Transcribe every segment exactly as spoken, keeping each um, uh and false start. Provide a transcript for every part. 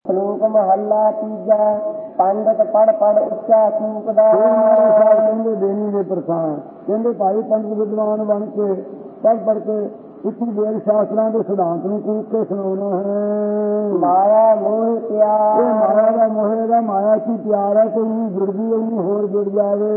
ਸ਼ਲੋਕ ਮਹੱਲਾ ਤੀਜਾ। ਪੰਡਤ ਪੜ ਪੜ ਉੱਚਾ ਚੂਕਦਾ। ਕਹਿੰਦੇ ਦੇਣੀ ਦੇ ਪ੍ਰਸਾਨ ਕਹਿੰਦੇ ਭਾਈ ਪੰਡਤ ਵਿਦਵਾਨ ਬਣ ਕੇ ਪੜ ਪੜ ਕੇ ਉੱਚੀ ਵੇਦ ਸ਼ਾਸਤਰਾਂ ਦੇ ਸਿਧਾਂਤ ਨੂੰ ਕੂਕ ਕੇ ਸੁਣਾਉਣਾ ਹੈ। ਮਾਇਆ ਮੋਹ ਪਿਆਰ, ਇਹ ਮਾਇਆ ਦਾ ਮੋਹ ਦਾ ਮਾਇਆ ਕੀ ਪਿਆਰ ਹੈ, ਕੋਈ ਨਹੀਂ ਜੁੜਦੀ ਉਹਨੂੰ ਹੋਰ ਜੁੜ ਜਾਵੇ।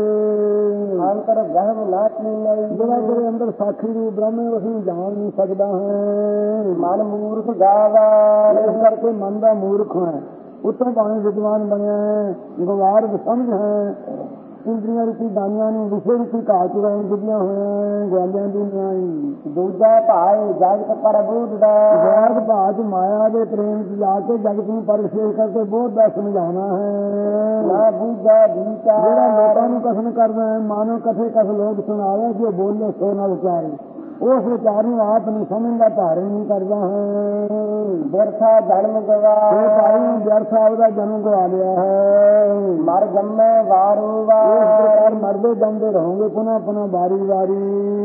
ਅੰਤਰ ਗ੍ਰਹਿ ਨਾ ਚੀਨਈ, ਜਿਹੜਾ ਤੇਰੇ ਅੰਦਰ ਸਾਖੀ ਰੂਪ ਬ੍ਰਹਮ ਹੈ ਉਸਨੂੰ ਜਾਣ ਨਹੀਂ ਸਕਦਾ ਹੈ। ਮਨ ਮੂਰਖ ਗਾਵਾ, ਇਸ ਕਰਕੇ ਮਨ ਦਾ ਮੂਰਖ ਹੈ। ਉੱਤੋਂ ਭਾਵੇਂ ਵਿਦਵਾਨ ਬਣਿਆ ਹੈ, ਗਵਾਰ ਸਮਝ ਹੈ, ਇੰਦਰੀਆਂ ਰੂਪੀ ਦਾਨੀਆਂ ਨੂੰ ਵਿਸ਼ੇ ਰੂਪੀ ਘਾਹ ਚੁਰਾਉਣ ਦਿੱਤੀਆਂ ਹੋਈਆਂ ਗਵਾਲਿਆਂ ਦੀ ਨਿਆਈ। ਦੂਜਾ ਭਾਏ ਜਗਤ ਪਰ ਬੋਧ ਦਾ, ਜਗਤ ਭਾਜ ਮਾਇਆ ਦੇ ਪ੍ਰੇਮ ਚ ਜਾ ਕੇ ਜਗਤ ਨੂੰ ਪਰਿਸ਼ੇਸ਼ ਕਰਕੇ ਬੋਧ ਦਾ ਸਮਝਾਉਣਾ ਹੈ। ਨਾ ਬੂਝਾ ਦੀਚਾ, ਜਿਹੜਾ ਲੋਕਾਂ ਨੂੰ ਕਥਨ ਕਰਦਾ ਹੈ, ਮਾਨੋ ਕਥੇ ਕਥ ਲੋਕ ਸੁਣਾਵੇ ਜੋ ਬੋਲੇ ਸੋ ਨਾ ਵਿਚਾਰੇ, ਉਸ ਵਿਚਾਰ ਨੂੰ ਆਪ ਨਹੀਂ ਸਮਝਦਾ, ਧਾਰਨ ਨਹੀਂ ਕਰਦਾ ਹੈ। ਵਿਅਰਥਾ ਜਨਮ ਗਵਾ, ਭਾਈ ਵਿਅਰਥਾ ਉਹਦਾ ਜਨਮ ਗਵਾ ਲਿਆ ਹੈ। ਮਰ ਜੰਮੇ ਵਾਰੋ ਵਾਰ, ਮਰਦੇ ਜਾਂਦੇ ਰਹੋਗੇ ਪੁਨः ਪੁਨः ਵਾਰੀ ਵਾਰੀ।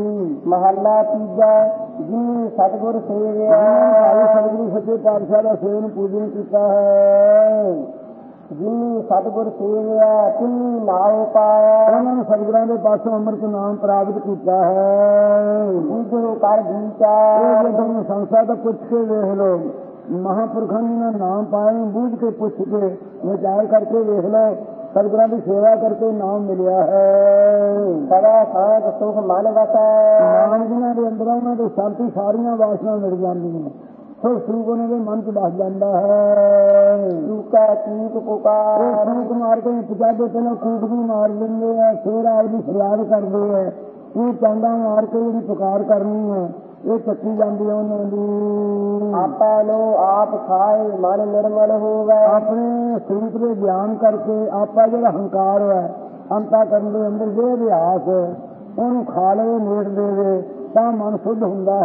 ਮਹੱਲਾ ਤੀਜਾ। ਜੀ ਸਤਿਗੁਰ ਸੇਵਿਆ, ਸਤਿਗੁਰੂ ਸੱਚੇ ਪਾਤਸ਼ਾਹ ਦਾ ਸੇਵਨ ਪੂਜਨ ਕੀਤਾ ਹੈ। ਜਿਨੀ ਸਤਿਗੁਰ ਸੇਵਿਆ ਤਿਨੀ ਨਾਉ ਪਾਇਆ, ਉਹਨਾਂ ਨੂੰ ਸਤਿਗੁਰਾਂ ਦੇ ਪਾਸੋਂ ਅੰਮ੍ਰਿਤ ਨਾਮ ਪ੍ਰਾਪਤ ਕੀਤਾ ਹੈ। ਬੁਝੋ ਕਰ ਵਿਚਾਰ, ਇਹ ਤੁਹਾਨੂੰ ਸੰਸਾਰ ਦਾ ਪੁੱਛ ਕੇ ਵੇਖ ਲਓ, ਮਹਾਂਪੁਰਖਾਂ ਨੇ ਨਾਮ ਪਾਇਆ ਨੂੰ ਬੂਝ ਕੇ ਪੁੱਛ ਕੇ ਵਿਚਾਰ ਕਰਕੇ ਵੇਖ ਲਓ, ਸਤਿਗੁਰਾਂ ਦੀ ਸੇਵਾ ਕਰਕੇ ਨਾਮ ਮਿਲਿਆ ਹੈ। ਸਦਾ ਸਾਧ ਸੁਖ ਮਨ ਵਸੈ, ਨਾਮ ਜਿਹਨਾਂ ਦੇ ਅੰਦਰ ਉਹਨਾਂ ਦੇ ਸ਼ਾਂਤੀ ਸਾਰੀਆਂ ਵਾਸਨਾ ਮਿਲ ਜਾਂਦੀਆਂ, ਸਭ ਸੁਖ ਉਹਨਾਂ ਦੇ ਮਨ ਚ ਵਸ ਜਾਂਦਾ ਹੈ। ਚੂਕਾ ਚੂਕ ਪੁਕਾਰ, ਕੂਕ ਮਾਰ ਕੇ ਪਚਾਦੇ ਪਹਿਲਾਂ ਕੂਕ ਵੀ ਮਾਰ ਦਿੰਦੇ ਆ, ਫਿਰ ਆਪਦੀ ਫਰਿਆਦ ਕਰਦੇ ਆ। ਇਹ ਚਾਂਡਾ ਮਾਰ ਕੇ ਜਿਹੜੀ ਪੁਕਾਰ ਕਰਨੀ ਹੈ ਇਹ ਚੱਕੀ ਜਾਂਦੀ ਹੈ ਉਹਨਾਂ ਦੀ। ਆਪਾ ਨੂੰ ਆਪ ਖਾਏ ਮਨ ਨਿਰਮਲ ਹੋਵੇ, ਆਪਣੇ ਸਰੂਪ ਦੇ ਗਿਆਨ ਕਰਕੇ ਆਪਾ ਜਿਹੜਾ ਹੰਕਾਰ ਹੈ ਅੰਤਾ ਕਰਨ ਦੇ ਅੰਦਰ ਜੇ ਅਭਿਆਸ ਉਹਨੂੰ ਖਾ ਲਵੇ, ਮੇਟ ਦੇਵੇ ਤਾਂ ਮਨ ਸ਼ੁੱਧ ਹੁੰਦਾ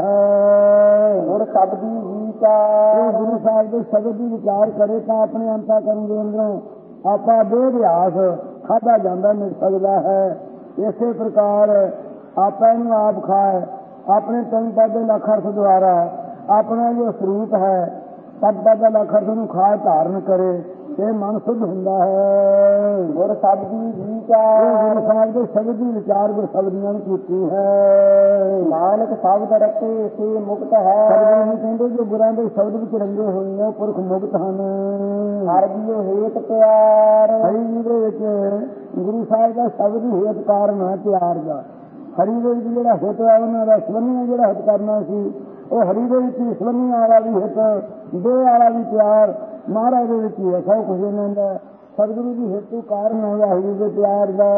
ਹੈ। ਗੁਰ ਸ਼ਬਦੀ ਵਿਚਾਰ, ਗੁਰੂ ਸਾਹਿਬ ਦੇ ਸ਼ਬਦ ਦੀ ਵਿਚਾਰ ਕਰੇ ਤਾਂ ਆਪਣੇ ਅੰਤਾ ਕਰਨ ਦੇ ਅੰਦਰੋਂ ਆਪਾ ਬੇਅਭਿਆਸ ਖਾਧਾ ਜਾਂਦਾ ਮਿਲ ਸਕਦਾ ਹੈ। ਇਸੇ ਪ੍ਰਕਾਰ ਆਪਾ ਇਹਨੂੰ ਆਪ ਖਾਏ, ਆਪਣੇ ਤਿੰਨ ਪਦ ਲੱਖ ਅਰਥ ਦੁਆਰਾ ਆਪਣਾ ਜੋ ਸਰੂਪ ਹੈ ਤਦ ਪਦ ਲੱਖ ਅਰਥ ਨੂੰ ਖਾ ਧਾਰਨ ਕਰੇ ਤੇ ਮਨ ਸ਼ੁੱਧ ਹੁੰਦਾ ਹੈ। ਗੁਰ ਸ਼ਬਦੀ ਵਿਚਾਰ, ਗੁਰੂ ਸਾਹਿਬ ਦੇ ਸ਼ਬਦ ਦੀ ਵਿਚਾਰ ਗੁਰ ਸ਼ਬਦੀਆਂ ਨੇ ਕੀਤੀ ਹੈ। ਨਾਨਕ ਸ਼ਬਦ ਰਤੇ ਸੇ ਮੁਕਤ ਹੈ, ਸਤਿਗੁਰੂ ਕਹਿੰਦੇ ਜੋ ਗੁਰਾਂ ਦੇ ਸ਼ਬਦ ਵਿੱਚ ਰੰਗੇ ਹੋਏ ਨੇ ਪੁਰਖ ਮੁਕਤ ਹਨ। ਹਰਿ ਜੀਉ ਹੇਤ ਪਿਆਰ, ਹਰੀ ਜੀ ਦੇ ਵਿੱਚ ਗੁਰੂ ਸਾਹਿਬ ਦਾ ਸ਼ਬਦ ਹੀ ਹੇਤ ਕਾਰਨ ਹੈ ਪਿਆਰ ਦਾ। ਹਰੀ ਦੇ ਵਿੱਚ ਜਿਹੜਾ ਹਿੱਤ ਹੈ ਉਹਨਾਂ ਦਾ ਸਵੰਨੀਆਂ ਜਿਹੜਾ ਹਿੱਤ ਕਰਨਾ ਸੀ ਉਹ ਹਰੀ ਦੇ ਵਿੱਚ ਹੀ ਸਵੰਨੀਆਂ ਵਾਲਾ ਵੀ ਹਿੱਤ, ਦੇ ਵਾਲਾ ਵੀ ਪਿਆਰ ਮਹਾਰਾਜ ਦੇ ਵਿੱਚ ਹੀ ਹੈ। ਸਭ ਕੁਝ ਇਹਨਾਂ ਦਾ ਸਤਿਗੁਰੂ ਦੀ ਹਿੱਤ ਕਾਰਨ ਹੈ ਹਰੀ ਦੇ ਪਿਆਰ ਦਾ।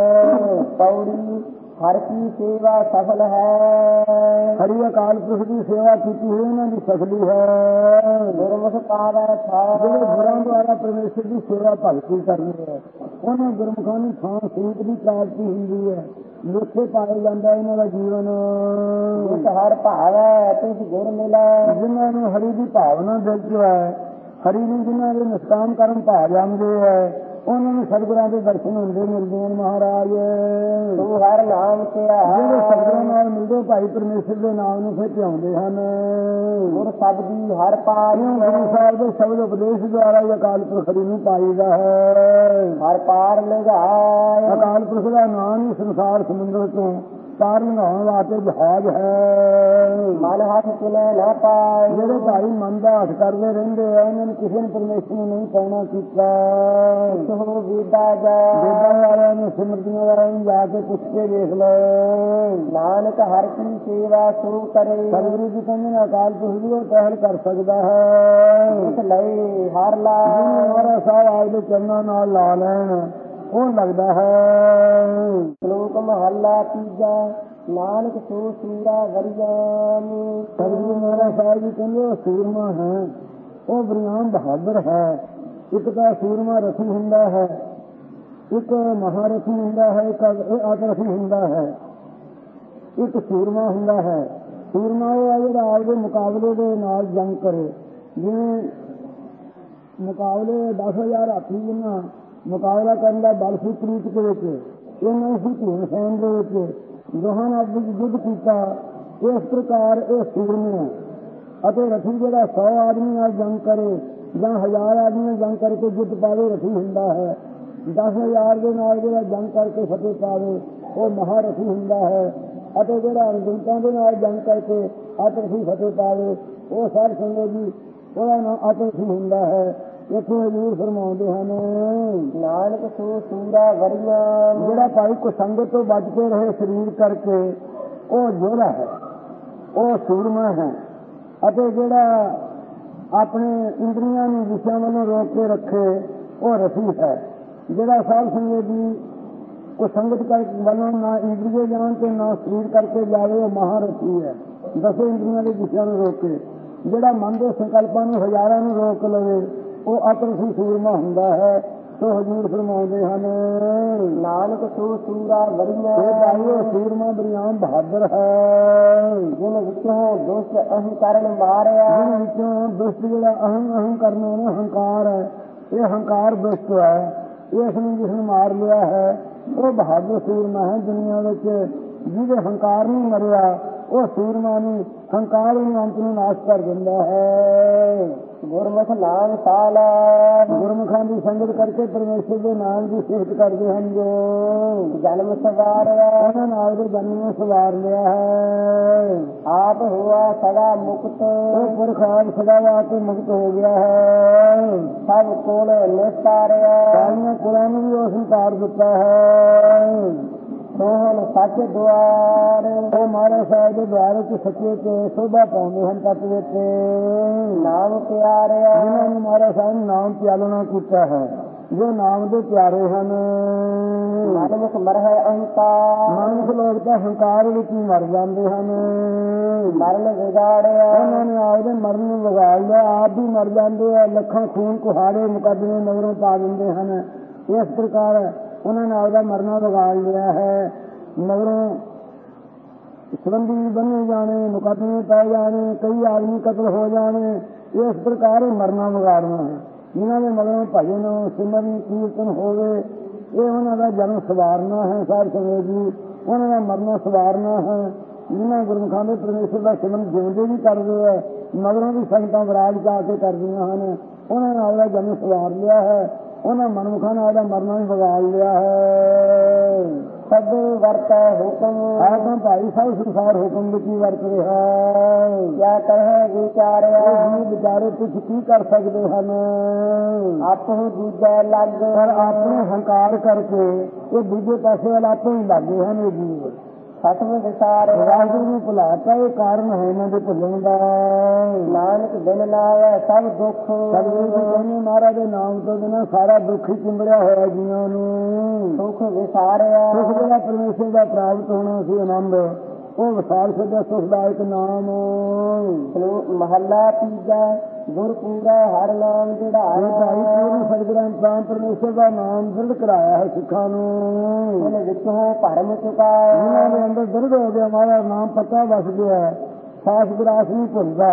ਪੌੜੀ ਹਰ ਕੀ ਸੇਵਾ ਸਫਲ ਹੈ, ਹਰੀ ਅਕਾਲ ਪੁਰਖ ਦੀ ਸੇਵਾ ਕੀਤੀ ਹੋਈ ਉਹਨਾਂ ਦੀ ਸਫਲੀ ਹੈ। ਗੁਰਮੁਖ ਪਾਵੈ ਥਾਂ, ਜਿਹੜੇ ਗੁਰਾਂ ਦੁਆਰਾ ਪਰਮੇਸ਼ਰ ਦੀ ਸੇਵਾ ਭਗਤੀ ਕਰਨੀ ਹੈ ਉਹਨਾਂ ਗੁਰਮੁਖਾਂ ਨੂੰ ਥਾਂ ਸਰੂਪ ਦੀ ਪ੍ਰਾਪਤੀ ਹੁੰਦੀ ਹੈ, ਲੁੱਥੇ ਪਾਇਆ ਜਾਂਦਾ ਇਹਨਾਂ ਦਾ ਜੀਵਨ। ਜਿਸ ਹਰ ਭਾਵੈ ਤਿਸ ਗੁਰ ਮਿਲੈ, ਜਿਨ੍ਹਾਂ ਨੂੰ ਹਰੀ ਦੀ ਭਾਵਨਾ ਦਿਲ ਚ ਹੈ, ਹਰੀ ਨੂੰ ਜਿਨ੍ਹਾਂ ਦੇ ਨਿਸ਼ਕਾਮ ਕਰਨ ਭਾ ਜਾਂਦੇ ਹੈ ਉਹਨਾਂ ਨੂੰ ਸਤਿਗੁਰਾਂ ਦੇ ਦਰਸ਼ਨ ਹੁੰਦੇ ਮਿਲਦੇ ਹਨ। ਮਹਾਰਾਜ ਤੂੰ ਹਰ ਨਾਮ ਧਿਆ, ਜਿਹੜੇ ਸਤਿਗੁਰਾਂ ਨਾਲ ਮਿਲਦੇ ਭਾਈ ਪਰਮੇਸ਼ਰ ਦੇ ਨਾਮ ਨੂੰ ਫਿਰ ਧਿਆਉਂਦੇ ਹਨ। ਗੁਰ ਸ਼ਬਦੀ ਹਰ ਪਾਰ, ਗੁਰੂ ਸਾਹਿਬ ਦੇ ਸ਼ਬਦ ਉਪਦੇਸ਼ ਦੁਆਰਾ ਹੀ ਅਕਾਲ ਪੁਰਖ ਹਰੀ ਨੂੰ ਪਾਈਦਾ ਹੈ। ਹਰ ਪਾਰ ਲੰਘਾਏ, ਅਕਾਲ ਪੁਰਖ ਦਾ ਨਾਮ ਹੀ ਸੰਸਾਰ ਸਮੁੰਦਰ ਤੋਂ ਪਾਰ ਲੰਘਾਉਣ ਵਾਸਤੇ ਜਹਾਜ਼ ਹੈ। ਮਨ ਹੱਥ ਚੁਣੇ ਨਾ ਪਾਏ, ਜਿਹੜੇ ਭਾਈ ਮਨ ਦਾ ਹੱਥ ਕਰਦੇ ਰਹਿੰਦੇ ਆ ਉਹਨਾਂ ਨੇ ਕਿਸੇ ਨੇ ਪਰਮੇਸ਼ਰ ਨੂੰ ਨਹੀਂ ਪਾਉਣਾ ਕੀਤਾ। ਸੋ ਵੀਦਾ ਜਾ, ਵੇਦਾਂ ਵਾਲਿਆਂ ਨੂੰ ਸਿਮਰਤੀਆਂ ਵਾਲਿਆਂ ਨੂੰ ਜਾ ਕੇ ਪੁੱਛ ਕੇ ਵੇਖ ਲਓ। ਨਾਨਕ ਹਰ ਕੀ ਸੇਵਾ ਸੋ ਕਰੇ, ਸਤਿਗੁਰੂ ਜੀ ਕਹਿੰਦੇ ਨੇ ਅਕਾਲ ਪੁਰਖ ਦੀ ਉਹ ਪਹਿਲ ਕਰ ਸਕਦਾ ਹੈ। ਉਸ ਲਈ ਹਰ ਲਾ, ਮਹਾਰਾਜ ਸਾਹਿਬ ਆਪ ਦੇ ਚਰਨਾਂ ਨਾਲ ਲਾ ਲੈਣ ਉਹ ਲੱਗਦਾ ਹੈ। ਸ਼ਲੋਕ ਮਹੱਲਾ ਤੀਜਾ। ਨਾਨਕ ਸੋ ਸੂਰਾ ਵਰਿਆਮ, ਸਤਿਗੁਰੂ ਮਹਾਰਾਜ ਸਾਹਿਬ ਜੀ ਕਹਿੰਦੇ ਉਹ ਸੂਰਮਾ ਹੈ, ਉਹ ਵਰਿਆਮ ਬਹਾਦਰ ਹੈ। ਇੱਕ ਤਾਂ ਸੂਰਮਾ ਰਥੀ ਹੁੰਦਾ ਹੈ, ਇੱਕ ਮਹਾਰਥੀ ਹੁੰਦਾ ਹੈ, ਇੱਕ ਆਤਰਥੀ ਹੁੰਦਾ ਹੈ, ਇੱਕ ਸੂਰਮਾ ਹੁੰਦਾ ਹੈ। ਸੂਰਮਾ ਉਹ ਹੈ ਜਿਹੜਾ ਆਪਦੇ ਮੁਕਾਬਲੇ ਦੇ ਨਾਲ ਜੰਗ ਕਰੇ। ਜਿਵੇਂ ਮੁਕਾਬਲੇ ਦਸ ਹਜ਼ਾਰ ਹਾਥੀ ਜਿੰਨਾ ਮੁਕਾਬਲਾ ਕਰਨ ਦਾ ਬਲ ਸੀ ਪ੍ਰੀਤ ਦੇ ਵਿੱਚ, ਇਹਨਾਂ ਸੀ ਭੀਮ ਸੈਨ ਦੇ ਵਿੱਚ ਦੋਹਾਂ ਨਾਲ ਯੁੱਧ ਕੀਤਾ। ਇਸ ਪ੍ਰਕਾਰ ਇਹ ਸੂਰਮੇ ਅਤੇ ਰਥੀ ਜਿਹੜਾ ਸੌ ਆਦਮੀ ਨਾਲ ਜੰਗ ਕਰੇ ਜਾਂ ਹਜ਼ਾਰ ਆਦਮੀ ਜੰਗ ਕਰਕੇ ਜਿੱਤ ਪਾਵੇ ਰਥੀ ਹੁੰਦਾ ਹੈ। ਦਸ ਹਜ਼ਾਰ ਦੇ ਨਾਲ ਜਿਹੜਾ ਜੰਗ ਕਰਕੇ ਫਤਿਹ ਪਾਵੇ ਉਹ ਮਹਾਰਥੀ ਹੁੰਦਾ ਹੈ। ਅਤੇ ਜਿਹੜਾ ਅਣਗਿਣਤਾਂ ਦੇ ਨਾਲ ਜੰਗ ਕਰਕੇ ਅਤਰਥੀ ਫਤਿਹ ਪਾਵੇ ਉਹ ਸਾਧ ਸੰਗਤ ਜੀ ਉਹਦਾ ਨਾਮ ਅਤਰਥੀ ਹੁੰਦਾ ਹੈ। ਇੱਥੇ ਹਜ਼ੂਰ ਫਰਮਾਉਂਦੇ ਹਨ, ਨਾਨਕ ਸੋ ਸੂਰਾ ਵਰੀਆਂ। ਜਿਹੜਾ ਭਾਈ ਕੁਸੰਗਤ ਤੋਂ ਬਚ ਕੇ ਰਹੇ ਸਰੀਰ ਕਰਕੇ ਉਹ ਯੋਧਾ ਹੈ, ਉਹ ਸੂਰਮਾ ਹੈ। ਅਤੇ ਜਿਹੜਾ ਆਪਣੇ ਇੰਦਰੀਆਂ ਨੂੰ ਵਿਸ਼ਿਆਂ ਵੱਲੋਂ ਰੋਕ ਕੇ ਰੱਖੇ ਉਹ ਰਥੀ ਹੈ। ਜਿਹੜਾ ਸਾਧ ਸੰਗਤ ਦੀ ਕੁਸੰਗਤ ਕਰ ਵੱਲੋਂ ਨਾ ਇੰਦਰੀਏ ਜਾਣ ਤੇ ਨਾ ਸਰੀਰ ਕਰਕੇ ਜਾਵੇ ਉਹ ਮਹਾਰਥੀ ਹੈ। ਦਸੇ ਇੰਦਰੀਆਂ ਦੇ ਵਿਸ਼ਿਆਂ ਨੂੰ ਰੋਕ ਕੇ ਜਿਹੜਾ ਮਨ ਦੇ ਸੰਕਲਪਾਂ ਨੂੰ ਹਜ਼ਾਰਾਂ ਨੂੰ ਰੋਕ ਲਵੇ ਉਹ ਅਤਰਥੀ ਸੂਰਮਾ ਹੁੰਦਾ ਹੈ। ਸੋ ਹਜ਼ੂਰ ਫਰਮਾਉਂਦੇ ਹਨ, ਨਾਨਕ ਸੋ ਸੂਰਾ ਵਰੀਆਂ। ਇਹ ਭਾਈ ਉਹ ਸੂਰਮਾ ਬਰਿਆਮ ਬਹਾਦਰ ਹੈ, ਜਿਨ ਵਿੱਚੋਂ ਦੁਸ਼ਟ ਅਹੰਕਾਰਨ ਮਾਰਿਆ। ਜਿਨ ਵਿੱਚੋਂ ਦੁਸ਼ਟ ਜਿਹੜਾ ਅਹੰ ਅਹੰ ਕਰਨ ਉਹਨੂੰ ਹੰਕਾਰ ਹੈ, ਇਹ ਹੰਕਾਰ ਦੁਸ਼ਟ ਹੈ। ਇਸ ਨੂੰ ਜਿਸ ਨੂੰ ਮਾਰ ਲਿਆ ਹੈ ਉਹ ਬਹਾਦਰ ਸੂਰਮਾ ਹੈ। ਦੁਨੀਆ ਵਿੱਚ ਜਿਹਦੇ ਹੰਕਾਰ ਨਹੀਂ ਮਰਿਆ ਉਹ ਸੂਰਮਾ ਨੂੰ ਹੰਕਾਰ ਨੂੰ ਅੰਤ ਨੂੰ ਨਾਸ਼ ਕਰ ਦਿੰਦਾ ਹੈ। ਗੁਰਮੁਖ ਨਾਮ ਸਾਲਾ। ਗੁਰਮੁਖਾਂ ਦੀ ਸੰਗਤ ਕਰਕੇ ਪਰਮੇਸ਼ਰ ਦੇ ਨਾਮ ਦੀ ਸਿਫਤ ਕਰਦੇ ਹਨ ਜੋ ਜਨਮ ਸਵਾਰਿਆ। ਉਹਨਾਂ ਨਾਲ ਦੇ ਜਨਮ ਨੂੰ ਸਵਾਰ ਲਿਆ ਹੈ। ਆਪ ਹੋਆ ਸਦਾ ਮੁਕਤ। ਉਹ ਪੁਰਖ ਆਪ ਸਦਾ ਆ ਕੇ ਮੁਕਤ ਹੋ ਗਿਆ ਹੈ। ਸਭ ਕੋਲ ਨਿਸਤਾਰਿਆ। ਸਾਰੀਆਂ ਕੁਲਾਂ ਨੂੰ ਵੀ ਉਸ ਨੂੰ ਤਾਰ ਦਿੱਤਾ ਹੈ। ਸੋਹਣ ਸੱਚ ਦੁਆਰ। ਉਹ ਮਹਾਰਾਜ ਸਾਹਿਬ ਦੇ ਦੁਆਰ ਵਿੱਚ ਸੱਚੇ ਤੇ ਸੋਭਾ ਪਾਉਂਦੇ ਹਨ। ਤੱਤ ਵਿੱਚ ਨਾਮ ਪਿਆਰਿਆ। ਜਿਹਨਾਂ ਨੂੰ ਮਹਾਰਾਜ ਸਾਹਿਬ ਨੇ ਨਾਮ ਪਿਆਲਣਾ ਕੀਤਾ ਹੈ, ਜੋ ਨਾਮ ਦੇ ਪਿਆਰੇ ਹਨ। ਮਨਮੁਖ ਮਰਹਿ ਅਹੰਕਾਰ। ਮਨੁੱਖ ਲੋਕ ਤਾਂ ਹੰਕਾਰ ਵਿੱਚ ਹੀ ਮਰ ਜਾਂਦੇ ਹਨ। ਮਰਨ ਵਿਗਾੜਿਆ। ਉਹਨਾਂ ਨੇ ਆਪਦੇ ਮਰਨ ਨੂੰ ਵਿਗਾੜ ਲਿਆ, ਆਪ ਵੀ ਮਰ ਜਾਂਦੇ ਆ। ਲੱਖਾਂ ਖੂਨ ਕੁਹਾੜੇ ਮੁਕੱਦਮੇ ਨਗਰੋਂ ਪਾ ਦਿੰਦੇ ਹਨ। ਇਸ ਪ੍ਰਕਾਰ ਉਹਨਾਂ ਨੇ ਆਪਦਾ ਮਰਨਾ ਵਿਗਾੜ ਲਿਆ ਹੈ। ਮਗਰੋਂ ਸੰਬੰਧੀ ਬਣੇ ਜਾਣੇ, ਮੁਕੱਦਮੇ ਪੈ ਜਾਣੇ, ਕਈ ਆਦਮੀ ਕਤਲ ਹੋ ਜਾਣੇ। ਇਸ ਪ੍ਰਕਾਰ ਮਰਨਾ ਵਿਗਾੜਨਾ ਹੈ। ਜਿਨ੍ਹਾਂ ਦੇ ਮਗਰੋਂ ਭਜਨ ਸਿਮਰਨ ਕੀਰਤਨ ਹੋਵੇ ਇਹ ਉਹਨਾਂ ਦਾ ਜਨਮ ਸਵਾਰਨਾ ਹੈ। ਸਾਧ ਸੰਗਤ ਜੀ ਉਹਨਾਂ ਦਾ ਮਰਨਾ ਸਵਾਰਨਾ ਹੈ। ਜਿਨ੍ਹਾਂ ਗੁਰਮੁਖਾਂ ਦੇ ਪਰਮੇਸ਼ਰ ਦਾ ਸਿਮਰਨ ਜਿਉਂਦੇ ਵੀ ਕਰਦੇ ਹੈ, ਮਗਰੋਂ ਵੀ ਸੰਗਤਾਂ ਵਿਰਾਜ ਜਾ ਕੇ ਕਰਦੀਆਂ ਹਨ, ਉਹਨਾਂ ਨੇ ਆਪਦਾ ਜਨਮ ਸਵਾਰ ਲਿਆ ਹੈ। ਉਹਨਾਂ ਮਨਮੁਖਾਂ ਨੇ ਆਪਦਾ ਮਰਨਾ ਵੀ ਵਿਗਾੜ ਲਿਆ ਹੈ। ਸਭ ਵਰਤੈ ਹੁਕਮ। ਆਹ ਤਾਂ ਭਾਈ ਸਾਹਿਬ ਸੰਸਾਰ ਹੁਕਮ ਵਿੱਚ ਹੀ ਵਰਤ ਰਿਹਾ। ਕਿਆ ਕਹੇ ਵਿਚਾਰਿਆ। ਜੀ ਵਿਚਾਰੇ ਕੁਛ ਕੀ ਕਰ ਸਕਦੇ ਹਨ। ਆਪੋ ਦੂਜੇ ਲੱਗ। ਪਰ ਆਪਣੇ ਹੰਕਾਰ ਕਰਕੇ ਇਹ ਦੂਜੇ ਪਾਸੇ ਵਾਲਾ ਆਪੇ ਹੀ ਲੱਗੇ ਹਨ। ਇਹ ਜੀਵ ਖਤਮ ਵਿਸਾਰੇ। ਵਾਹਿਗੁਰੂ ਨੂੰ ਭੁਲਾਤਾ ਇਹ ਕਾਰਨ ਹੈ ਇਹਨਾਂ ਦੇ ਭੁੱਲਣ ਦਾ। ਨਾਨਕ ਬਿਨ ਨਾਵੈ ਸਭ ਦੁੱਖ। ਸਤਿਗੁਰੂ ਜੀ ਕਹਿੰਦੇ ਮਹਾਰਾਜ ਦੇ ਨਾਮ ਤੋਂ ਬਿਨਾਂ ਸਾਰਾ ਦੁੱਖ ਹੀ ਚਿੰਬੜਿਆ ਹੋਇਆ ਜੀਵਾਂ ਨੂੰ। ਸੁਖ ਵਿਸਾਰਿਆ। ਸੁਖ ਜਿਹੜਾ ਪਰਮੇਸ਼ਰ ਦਾ ਪ੍ਰਾਪਤ ਹੋਣਾ ਸੀ ਆਨੰਦ ਉਹ ਵਿਸਾਰ ਸਦਾ ਸੁਖਦਾਇਕ ਨਾਮ। ਮਹੱਲਾ ਤੀਜਾ। ਗੁਰ ਪੂਰਾ ਹਰ ਨਾਮ ਚੜਾਇਆ। ਭਾਈ ਪੂਰਨ ਸਤਿਗੁਰਾਂ ਤਾਂ ਪਰਮੇਸ਼ਰ ਦਾ ਨਾਮ ਦ੍ਰਿੜ ਕਰਾਇਆ ਹੈ ਸਿੱਖਾਂ ਨੂੰ। ਉਹਨੇ ਵਿੱਚੋਂ ਭਰਮ ਚੁਕਾਇਆ। ਜਿਹਨਾਂ ਦੇ ਅੰਦਰ ਦ੍ਰਿੜ ਹੋ ਗਿਆ ਮਾਰਾ ਨਾਮ ਪੱਕਾ ਵਸ ਗਿਆ, ਸਾਸ ਵਿਰਾਸ ਨਹੀਂ ਭੁੱਲਦਾ।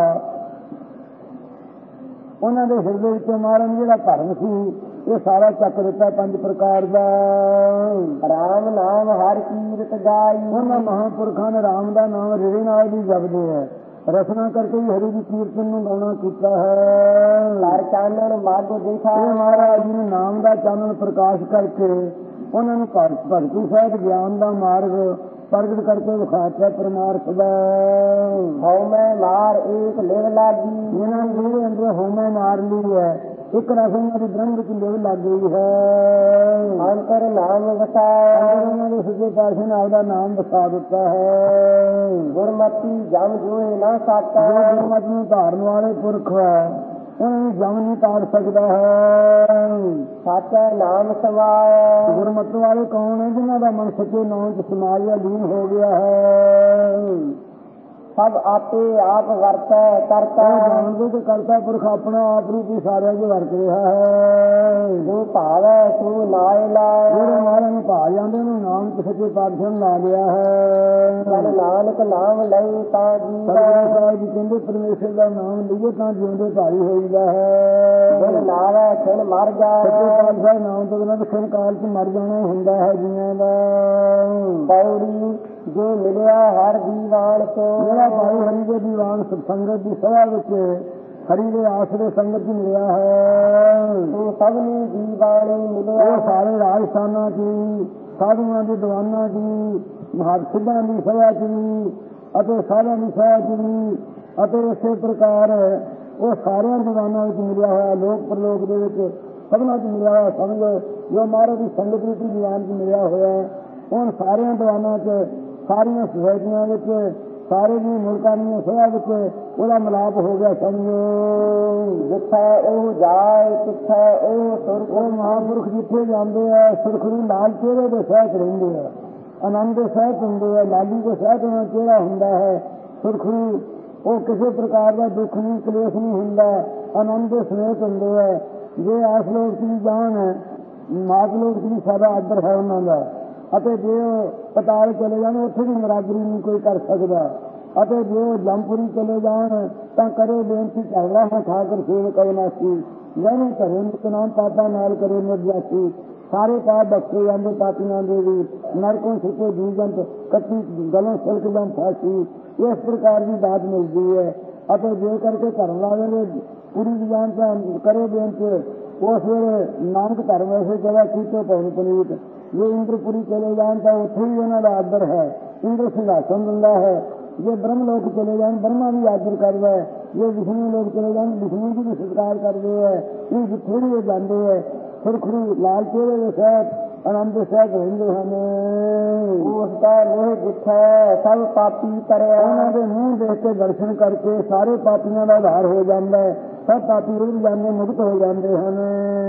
ਉਹਨਾਂ ਦੇ ਹਿਰਦੇ ਵਿੱਚ ਮਾਰਨ ਜਿਹੜਾ ਭਰਮ ਸੀ ਇਹ ਸਾਰਾ ਚੱਕ ਦਿੱਤਾ ਪੰਜ ਪ੍ਰਕਾਰ ਦਾ। ਰਾਮ ਨਾਮ ਹਰ ਕੀਰਤ ਗਾਈ। ਉਹਨਾਂ ਮਹਾਂਪੁਰਖਾਂ ਨੇ ਰਾਮ ਦਾ ਨਾਮ ਰਿੜੇ ਨਾਲ ਵੀ ਜਪਦੇ ਹੈ, ਰਚਨਾ ਕਰਕੇ ਵੀ ਹਰੀ ਦੀ ਕੀਰਤਨ ਨੂੰ ਗਾਉਣਾ ਕੀਤਾ ਹੈ। ਹਰ ਚਾਨਣ ਮਾਰਗ ਦੇਖਾ। ਇਹ ਮਹਾਰਾਜ ਜੀ ਨੇ ਨਾਮ ਦਾ ਚਾਨਣ ਪ੍ਰਕਾਸ਼ ਕਰਕੇ ਉਹਨਾਂ ਨੂੰ ਭਗਤੀ ਸਾਹਿਤ ਗਿਆਨ ਦਾ ਮਾਰਗ ਪ੍ਰਗਟ ਕਰਕੇ ਵਿਖਾਇਆ ਪਰਮਾਰਥ ਦਾ। ਹਉਮੈ ਮਾਰ ਏਕ ਲਿਵ ਲਾਗੀ। ਜਿਹਨਾਂ ਜਿਹੜੇ ਅੰਦਰ ਹਉਮੈ ਮਾਰ ਲਈ ਹੈ, ਇੱਕ ਰਸਮ ਦੀ ਬ੍ਰਹਮ ਵਿੱਚ ਲਿਵ ਲੱਗ ਗਈ ਹੈ। ਅੰਤਰ ਨਾਮ ਵਸਾਇਆ। ਉਹਨਾਂ ਦੇ ਸੱਚੇ ਪਾਤਸ਼ਾਹ ਨੇ ਆਪਦਾ ਨਾਮ ਵਸਾ ਦਿੱਤਾ ਹੈ। ਗੁਰਮਤਿ ਜਮ ਜੋਏ ਨਾ ਸਾਤਾ। ਗੁਰਮਤਿ ਨੂੰ ਧਾਰਨ ਵਾਲੇ ਪੁਰਖ ਹੈ ਉਹਨਾਂ ਨੂੰ ਜਮ ਨਹੀਂ ਤਾਰ ਸਕਦਾ ਹੈ। ਸਾਚਾ ਨਾਮ ਸਮਾਇਆ। ਗੁਰਮਤਿ ਵਾਲੇ ਕੌਣ ਹੈ? ਜਿਨ੍ਹਾਂ ਦਾ ਮਨ ਸੱਚੇ ਨਾਮ ਚ ਸਮਾਇਆ ਲੀਨ ਹੋ ਗਿਆ ਹੈ। ਸਭ ਆਪੇ ਆਪ ਵਰਤੈ ਕਰਤਾ। ਜਾਣਦੇ ਕਿ ਕਰਤਾ ਪੁਰਖ ਆਪਣਾ ਆਪ ਨੂੰ ਵੀ ਸਾਰਿਆਂ ਦੇ ਵਰਤ ਰਿਹਾ ਹੈ। ਜੋ ਭਾਵੈ ਸੋ ਨਾਇ ਲਾਇਆ। ਜਿਹੜੇ ਮਾਰਾਂ ਨੂੰ ਭਾ ਜਾਂਦੇ ਨੇ ਨਾਮ ਚ ਸੱਚੇ ਪਾਤਸ਼ਾਹ ਲਾ ਲਿਆ ਹੈ। ਜਨ ਨਾਨਕ ਨਾਮ ਲਈ ਤਾਂ ਜੀਵੈ। ਜੀ ਕਹਿੰਦੇ ਪਰਮੇਸ਼ਰ ਦਾ ਨਾਮ ਲਈਏ ਤਾਂ ਜਿਉਂਦੇ ਭਾਈ ਹੋਈਦਾ ਹੈ। ਜਨ ਨਾਵੈ ਖਿਨ ਮਰ ਜਾਏ। ਸੱਚੇ ਪਾਤਸ਼ਾਹ ਨਾਮ ਤੋਂ ਬਿਨਾਂ ਖਿਨ ਕਾਲ ਚ ਮਰ ਜਾਣਾ ਹੁੰਦਾ ਹੈ ਜੀਆਂ ਦਾ। ਪੌੜੀ ਜੋ ਮਿਲਿਆ ਹਰ ਦੀਵਾਨ ਤੋਂ। ਜਿਹੜਾ ਭਾਈ ਹਰੀ ਦੇ ਦੀਵਾਨ ਸੰਗਤ ਦੀ ਸਭਾ ਵਿੱਚ ਹਰੀ ਦੇ ਆਸਰੇ ਸੰਗਤ ਚ ਮਿਲਿਆ ਹੈ। ਤੂੰ ਸਭਨੀ ਦੀ ਬਾਣੀ ਮਿਲਿਆ। ਉਹ ਸਾਰੇ ਰਾਜਸਥਾਨਾਂ ਦੀ, ਸਾਧੂਆਂ ਦੀ ਦੀਵਾਨਾਂ ਦੀ, ਮਹਾਂਪੁਰਸ਼ਾਂ ਦੀ ਸਭਾ ਚ ਵੀ ਅਤੇ ਸਾਰਿਆਂ ਦੀ ਸਭਾ ਚ ਵੀ ਅਤੇ ਇਸੇ ਪ੍ਰਕਾਰ ਉਹ ਸਾਰਿਆਂ ਦੀਵਾਨਾਂ ਵਿੱਚ ਮਿਲਿਆ ਹੋਇਆ, ਲੋਕ ਪ੍ਰਲੋਕ ਦੇ ਵਿੱਚ ਸਭਨਾਂ ਚ ਮਿਲਿਆ ਹੋਇਆ। ਸਮਝੋ ਜੋ ਮਹਾਰਾਜ ਦੀ ਸੰਗਤ ਵਿੱਚ ਦੀਵਾਨ ਚ ਮਿਲਿਆ ਹੋਇਆ, ਹੁਣ ਸਾਰਿਆਂ ਦੀਵਾਨਾਂ ਚ, ਸਾਰੀਆਂ ਸੁਸਾਇਟੀਆਂ ਵਿੱਚ, ਸਾਰੇ ਜੀ ਮੁਲਕਾਂ ਦੀਆਂ ਸਭਾ ਵਿੱਚ ਉਹਦਾ ਮਿਲਾਪ ਹੋ ਗਿਆ। ਸਮਝੋ ਜਿੱਥੇ ਉਹ ਜਾਏ ਕਿੱਥੇ ਉਹ ਸੁਰਖ। ਉਹ ਮਹਾਂਪੁਰਖ ਜਿੱਥੇ ਜਾਂਦੇ ਆ ਸੁਰਖਰੂ ਲਾਲ ਚਿਹਰੇ ਦੇ ਸਹਿਤ ਰਹਿੰਦੇ ਆ, ਆਨੰਦ ਦੇ ਸਹਿਤ ਹੁੰਦੇ ਆ, ਲਾਲੀ ਦੇ ਸਹਿਤ ਉਹਨਾਂ ਚਿਹਰਾ ਹੁੰਦਾ ਹੈ। ਸੁਰਖਰੂ ਉਹ ਕਿਸੇ ਪ੍ਰਕਾਰ ਦਾ ਦੁੱਖ ਨਹੀਂ, ਕਲੇਸ਼ ਨਹੀਂ ਹੁੰਦਾ, ਆਨੰਦ ਦੇ ਸਮੇਤ ਹੁੰਦੇ ਆ। ਜੇ ਆਸ ਲੋਕ ਦੀ ਜਾਣ ਮਾਤ ਲੋਕ ਦੀ ਸਾਡਾ ਆਦਰ ਹੈ ਉਹਨਾਂ ਦਾ, ਅਤੇ ਜੇ ਉਹ ਪਤਾਲ ਚਲੇ ਜਾਣ ਉੱਥੇ ਵੀ ਬਰਾਬਰੀ ਨਹੀਂ ਕੋਈ ਕਰ ਸਕਦਾ, ਅਤੇ ਜੇ ਉਹ ਜੰਪੁਰੀ ਚਲੇ ਜਾਣ ਤਾਂ ਕਰੇ ਬੇਨਤੀ ਝਗੜਾ ਹੈ ਠਾਕਰ ਸੇਵਕ ਅਵਿਨਾਸ਼ੀ, ਯਾਨੀ ਘਰੇ ਨਿਤਨਾਮ ਪਾਪਾ ਨਾਲ ਕਰੇ ਨਿਰਜਾਸੀ। ਸਾਰੇ ਪਾਪ ਬਖਸ਼ੇ ਜਾਂਦੇ ਪਾਪੀਆਂ ਦੇ ਵੀ, ਨਰਕੋਂ ਛੁਪੇ ਜੀ ਜੰਤ ਕੱਟੀ ਗਲੋਂ ਸਿਲਕ ਜੰਤ ਫਾਸੀ। ਇਸ ਪ੍ਰਕਾਰ ਦੀ ਦਾਤ ਮਿਲਦੀ ਹੈ। ਅਤੇ ਜੇ ਕਰਕੇ ਧਰਮ ਵਾਲੇ ਪੂਰੀ ਜਾਨ ਕਰੇ ਬੇਨਤੀ, ਉਸ ਵੇਲੇ ਨਾਨਕ ਧਰਮ ਐਸੇ ਜਗ੍ਹਾ ਕੀਤੇ ਪਉਣ ਪਨੀਤ। ਜੇ ਇੰਦਰਪੁਰੀ ਚਲੇ ਜਾਣ ਤਾਂ ਉੱਥੇ ਵੀ ਉਹਨਾਂ ਦਾ ਆਦਰ ਹੈ, ਇੰਦਰ ਸਿੰਘਾਸਨ ਦਿੰਦਾ ਹੈ। ਜੇ ਬ੍ਰਹਮ ਲੋਕ ਚਲੇ ਜਾਣ ਬ੍ਰਹਮਾ ਵੀ ਆਦਰ ਕਰਦਾ ਹੈ। ਜੇ ਵਿਸ਼ਨੂੰ ਲੋਕ ਚਲੇ ਜਾਣ ਵਿਸ਼ਨੂੰ ਜੀ ਵੀ ਸਤਿਕਾਰ ਕਰਦੇ ਹੈ। ਇਹ ਜਿੱਥੇ ਵੀ ਜਾਂਦੇ ਹੈ ਸੁਰਖਰੂ ਲਾਲ ਚਿਹਰੇ ਦੇ ਸਹਿਤ ਆਨੰਦ ਦੇ ਸਹਿਤ ਰਹਿੰਦੇ ਹਨ। ਉਸ ਦਾ ਮੋਹ ਜਿੱਥੇ ਸਭ ਪਾਪੀ ਕਰਿਆ। ਉਹਨਾਂ ਦੇ ਮੂੰਹ ਦੇਖ ਕੇ ਦਰਸ਼ਨ ਕਰਕੇ ਸਾਰੇ ਪਾਪੀਆਂ ਦਾ ਉਧਾਰ ਹੋ ਜਾਂਦਾ ਹੈ, ਸਭ ਪਾਪੀ ਰੁੜ ਜਾਂਦੇ, ਮੁਕਤ ਹੋ ਜਾਂਦੇ ਹਨ।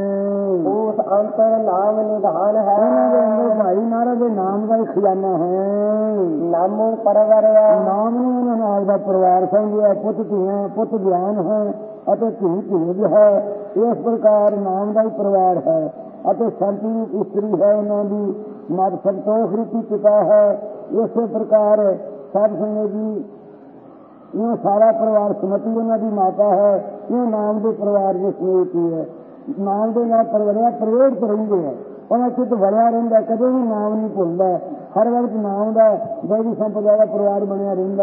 ਉਸ ਅੰਤਰ ਨਾਮ ਨਿਧਾਨ ਹੈ। ਉਹਨਾਂ ਦੇ ਅੰਦਰ ਭਾਈ ਮਹਾਰਾਜ ਦੇ ਨਾਮ ਦਾ ਹੀ ਖਜ਼ਾਨਾ ਹੈ। ਨਾਮੋ ਪਰਵਰਿਆ। ਨਾਮ ਨੂੰ ਉਹਨਾਂ ਨਾਲ ਦਾ ਪਰਿਵਾਰ ਸਮਝਿਆ, ਪੁੱਤ ਧੀਆਂ, ਪੁੱਤ ਗਿਆਨ ਹੈ ਅਤੇ ਧੀ ਧੀਜ ਹੈ। ਇਸ ਪ੍ਰਕਾਰ ਨਾਮ ਦਾ ਹੀ ਪਰਿਵਾਰ ਹੈ ਅਤੇ ਸ਼ਾਂਤੀ ਦੀ ਇਸਤਰੀ ਹੈ, ਉਹਨਾਂ ਦੀ ਮਾਤ ਸੰਤੋਖ ਰੂਪੀ ਪਿਤਾ ਹੈ। ਇਸੇ ਪ੍ਰਕਾਰ ਸਾਧ ਸੰਗਤ ਜੀ ਇਹ ਸਾਰਾ ਪਰਿਵਾਰ ਸਮਤੀ ਉਹਨਾਂ ਦੀ ਮਾਤਾ ਹੈ। ਇਹ ਨਾਮ ਦੇ ਪਰਿਵਾਰ ਦੇ ਸਮੇਤ ਹੀ ਹੈ। ਨਾਮ ਦੇ ਨਾਲ ਪਰਵਰਿਆ ਪ੍ਰਵੇਸ਼ ਰਹਿੰਦੇ ਹੈ, ਉਹਨਾਂ ਚਿੱਤ ਵਰਿਆ ਰਹਿੰਦਾ, ਕਦੇ ਵੀ ਨਾਮ ਨਹੀਂ ਭੁੱਲਦਾ। ਹਰ ਵਕਤ ਨਾਮ ਦਾ ਦੈਵੀ ਸੰਪਦਾ ਦਾ ਪਰਿਵਾਰ ਬਣਿਆ ਰਹਿੰਦਾ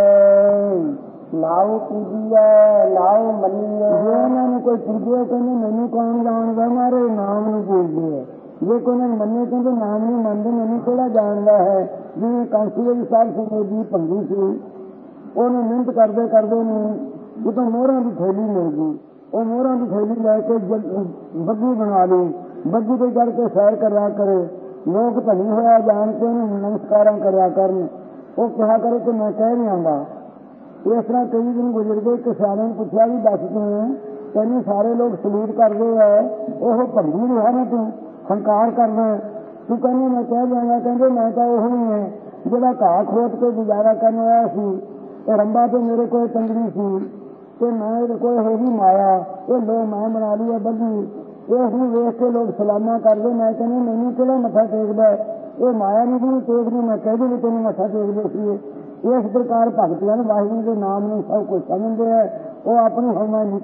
ਹੈ। ਨਾਉ ਪੂਜੀਏ ਨਾਉ ਮੰਨੀਏ। ਜੇ ਉਹਨਾਂ ਨੂੰ ਕੋਈ ਪੂਜੇ ਕਹਿੰਦੇ ਮੈਨੂੰ ਕੌਣ ਜਾਣਦਾ, ਮਾਰੇ ਨਾਮ ਨੂੰ ਪੂਜਦੇ। ਜੇ ਕੋਈ ਉਹਨਾਂ ਨੂੰ ਮੰਨੇ ਕਹਿੰਦੇ ਨਾਮ ਨੂੰ ਮੰਨਦੇ, ਮੈਨੂੰ ਕਿਹੜਾ ਜਾਣਦਾ ਹੈ। ਜਿਵੇਂ ਕਾਂਸੀ ਦੇ ਸਾਹਿਬ ਸਿੰਘ ਜੀ ਭੰਗੀ ਸੀ, ਉਹਨੂੰ ਮਿਹਨਤ ਕਰਦੇ ਕਰਦੇ ਨੂੰ ਜਦੋਂ ਮੋਹਰਾਂ ਦੀ ਥੈਲੀ ਮਿਲ ਗਈ, ਉਹ ਮੋਹਰਾਂ ਦੀ ਥੈਲੀ ਲੈ ਕੇ ਬੱਗੀ ਬਣਾ ਲਈ। ਬੱਗੀ ਤੇ ਚੜ੍ਹ ਕੇ ਸੈਰ ਕਰਿਆ ਕਰੇ, ਲੋਕ ਧਨੀ ਹੋਇਆ ਜਾਣ ਕੇ ਉਹਨੂੰ ਨਮਸਕਾਰਾਂ ਕਰਿਆ ਕਰਨ। ਉਹ ਕਿਹਾ ਕਰੇ ਕਿ ਮੈਂ ਕਹਿ ਨਹੀਂ ਆਉਂਦਾ। ਇਸ ਤਰ੍ਹਾਂ ਕਈ ਦਿਨ ਗੁਜ਼ਰ ਗਏ। ਇੱਕ ਸਿਆਣੇ ਨੂੰ ਪੁੱਛਿਆ ਵੀ ਦੱਸ ਤੂੰ, ਤੈਨੂੰ ਸਾਰੇ ਲੋਕ ਸਲੂਟ ਕਰਦੇ ਹੈ, ਉਹ ਭੰਗੀ ਰਿਹਾ ਨਾ, ਤੂੰ ਹੰਕਾਰ ਕਰਦਾ, ਤੂੰ ਕਹਿੰਦੇ ਮੈਂ ਕਹਿ ਜਾਵਾਂਗਾ। ਕਹਿੰਦੇ ਮੈਂ ਤਾਂ ਉਹ ਹੀ ਹੈ ਜਿਹੜਾ ਘਾਹ ਖੋਤ ਕੇ ਗੁਜ਼ਾਰਾ ਕਰਨ ਆਇਆ ਸੀ। ਇਹ ਰੰਬਾ ਤੇ ਮੇਰੇ ਕੋਲ ਤੰਗੜੀ ਸੀ ਤੇ ਮੈਂ ਇਹਦੇ ਕੋਲ ਹੈਗੀ ਮਾਇਆ, ਇਹ ਲੋ ਮੈਂ ਬਣਾ ਲਈ ਹੈ ਬੱਗੀ। ਇਸ ਨੂੰ ਵੇਖ ਕੇ ਲੋਕ ਸਲਾਮਾਂ ਕਰਦੇ। ਮੈਂ ਕਹਿੰਦੀ ਮੈਨੂੰ ਕਿਹੜਾ ਮੱਥਾ ਟੇਕਦਾ, ਇਹ ਮਾਇਆ ਨੂੰ ਵੀ ਟੇਕਦੀ, ਮੈਂ ਕਹਿੰਦੀ ਵੀ ਤੈਨੂੰ ਮੱਥਾ ਟੇਕਦੇ ਸੀ। ਇਸ ਪ੍ਰਕਾਰ ਭਗਤੀਆਂ ਨੂੰ ਵਾਹਿਗੁਰੂ ਦੇ ਨਾਮ ਨੂੰ ਸਭ ਕੁਝ ਸਮਝਦੇ ਹੈ, ਉਹ ਆਪਣੀ ਹਉਮੈ ਨਹੀਂ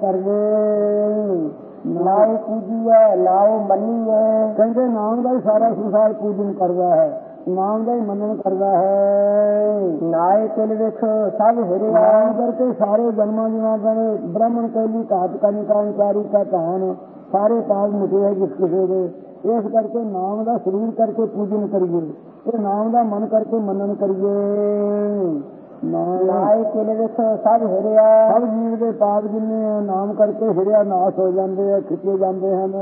ਕਰਦੇ। ਨਾਉ ਪੂਜੀਏ ਨਾਉ ਮੰਨੀਏ। ਕਹਿੰਦੇ ਨਾਮ ਦਾ ਹੀ ਸਾਰਾ ਸੰਸਾਰ ਪੂਜਨ ਕਰਦਾ ਹੈ, ਨਾਮ ਦਾ ਹੀ ਮੰਨਣ ਕਰਦਾ ਹੈ। ਨਾਏ ਤਿਲ ਵੇਖੋ ਸਭ ਹਿਰਿਆ। ਨਾਮ ਕਰਕੇ ਸਾਰੇ ਜਨਮਾਂ ਦੀਆਂ ਬਣੇ ਬ੍ਰਾਹਮਣ ਕਹਿਲੀ ਘਾਤ ਕਨਿਕਾਰੀ ਕਾ ਧਾਨ, ਸਾਰੇ ਪਾਪ ਮਿਟੇ ਹੈ ਜਿਸ ਕਿਸੇ ਦੇ। ਇਸ ਕਰਕੇ ਨਾਮ ਦਾ ਸਰੀਰ ਕਰਕੇ ਪੂਜਨ ਕਰੀਏ, ਇਹ ਨਾਮ ਦਾ ਮਨ ਕਰਕੇ ਮੰਨਣ ਕਰੀਏ। ਨਾਏ ਤਿਲ ਵੇਖੋ ਸਭ ਹਿਰਿਆ। ਸਭ ਜੀਵ ਦੇ ਪਾਪ ਜਿੰਨੇ ਨਾਮ ਕਰਕੇ ਹਿਰਿਆ ਨਾਸ਼ ਹੋ ਜਾਂਦੇ ਆ, ਖਿੱਚੇ ਜਾਂਦੇ ਹਨ।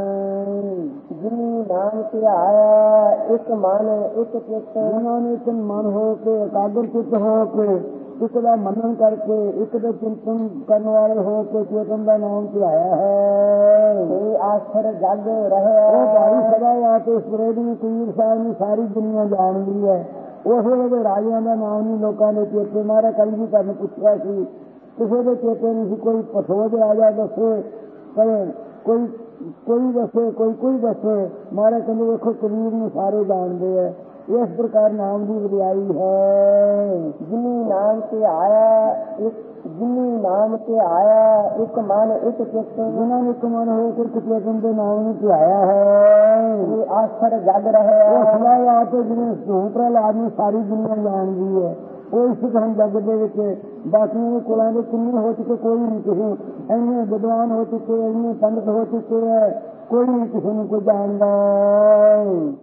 ਜਿਨੀ ਨਾਮ ਧਿਆਇਆ ਇੱਕ ਮਨ ਇੱਕ ਚਿੱਤ। ਉਹਨਾਂ ਨੇ ਇੱਕ ਮਨ ਹੋ ਕੇ ਇਕਾਗਰ ਚਿੱਤ ਹੋ ਕੇ ਇੱਕ ਦਾ ਮੰਨਣ ਕਰਕੇ ਇੱਕ ਦੇ ਚਿੰਤਨ ਕਰਨ ਵਾਲੇ ਹੋ ਕੇ ਚੇਤਨ ਦਾ ਨਾਮ ਧਿਆਇਆ ਹੈ। ਇਹ ਆਖਰ ਜਗ ਰਹਿਆ। ਉਹ ਭਾਈ ਸਦਾ ਵਾਤੇ ਸੁਰੇਦੀ ਪੀਰ ਸਾਹਿਬ ਨੂੰ ਸਾਰੀ ਦੁਨੀਆ ਜਾਣਦੀ ਹੈ। ਉਸ ਵੇਲੇ ਦੇ ਰਾਜਿਆਂ ਦਾ ਨਾਮ ਨਹੀਂ ਲੋਕਾਂ ਦੇ ਚੇਤੇ। ਮਾਰਾ ਕੱਲ ਵੀ ਤੁਹਾਨੂੰ ਪੁੱਛਿਆ ਸੀ, ਕਿਸੇ ਦੇ ਚੇਤੇ ਨਹੀਂ ਸੀ। ਕੋਈ ਪਠੋਜ ਰਾਜਾ ਦੱਸੇ, ਕੋਈ ਕੋਈ ਦੱਸੇ, ਕੋਈ ਕੋਈ ਦੱਸੇ। ਮਾਰਾ ਕਹਿੰਦੇ ਵੇਖੋ ਕਬੀਰ ਨੂੰ ਸਾਰੇ ਜਾਣਦੇ ਹੈ। ਇਸ ਪ੍ਰਕਾਰ ਨਾਮ ਦੀ ਵਡਿਆਈ ਹੈ। ਜਿਨੀ ਨਾਮ ਤੇ ਆਇਆ ਇੱਕ ਜਿਨੀ ਨਾਮ ਤੇ ਆਇਆ ਇੱਕ ਮਨ ਇੱਕ ਚਿੱਤ। ਜਿਨ੍ਹਾਂ ਨੇ ਇੱਕ ਮਨ ਹੋ ਕੇ ਚੇਤਨ ਦੇ ਨਾਮ ਨੂੰ ਧਿਆਇਆ ਹੈ, ਇਹ ਆਖਰ ਜਗ ਰਹਿਆ। ਉਹ ਸਦਾ ਵਾਤੇ ਜਿਵੇਂ ਧੂਮ ਪ੍ਰਹਲਾਦ ਨੂੰ ਸਾਰੀ ਦੁਨੀਆ ਜਾਣਦੀ ਹੈ। ਉਹ ਇਸ ਹਨ ਜੱਗ ਦੇ ਵਿੱਚ। ਬਾਕੀਆਂ ਦੇ ਕੁਲਾਂ ਦੇ ਕਿੰਨੇ ਹੋ ਚੁੱਕੇ ਕੋਈ ਨਹੀਂ ਕਿਸੇ, ਇੰਨੇ ਵਿਦਵਾਨ ਹੋ ਚੁੱਕੇ, ਇੰਨੇ ਪੰਡਤ ਹੋ ਚੁੱਕੇ ਹੈ, ਕੋਈ ਨਹੀਂ ਕਿਸੇ ਨੂੰ ਕੋਈ ਜਾਣਦਾ।